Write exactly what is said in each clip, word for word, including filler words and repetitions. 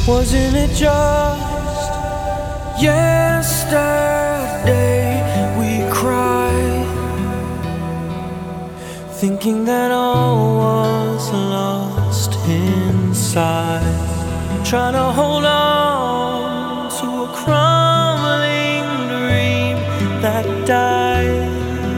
Wasn't it just yesterday we cried, thinking that all was lost inside, trying to hold on to a crumbling dream that died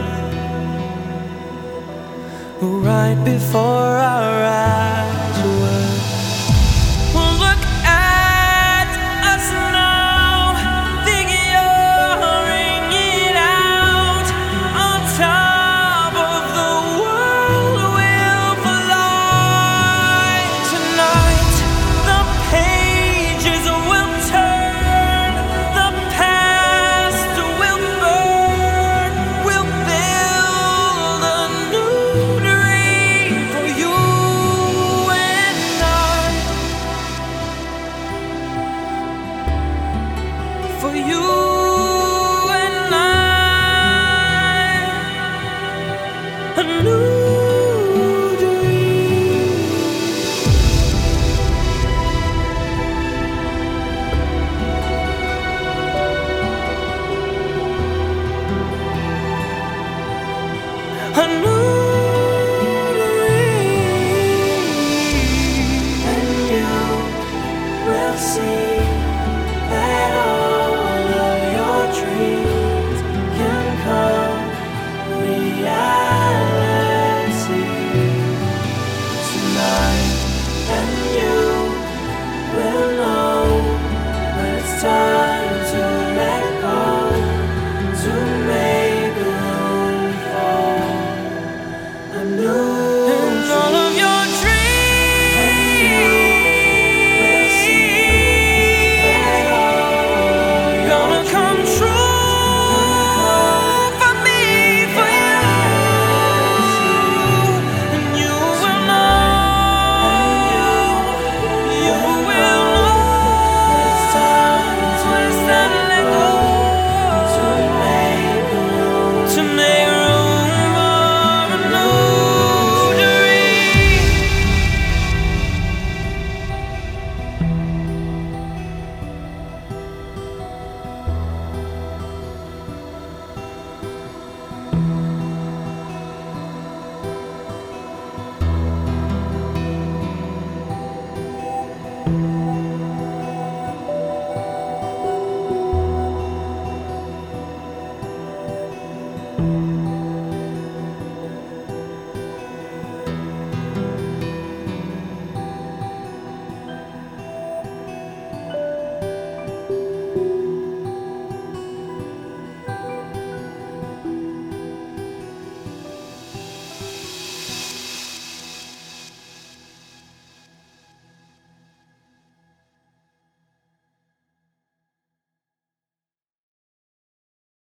right before our eyes were. Well, look at us now, figuring it out. On top of the world we'll fly tonight. The pages will turn, the past will burn. We'll build a new dream for you and I, for you.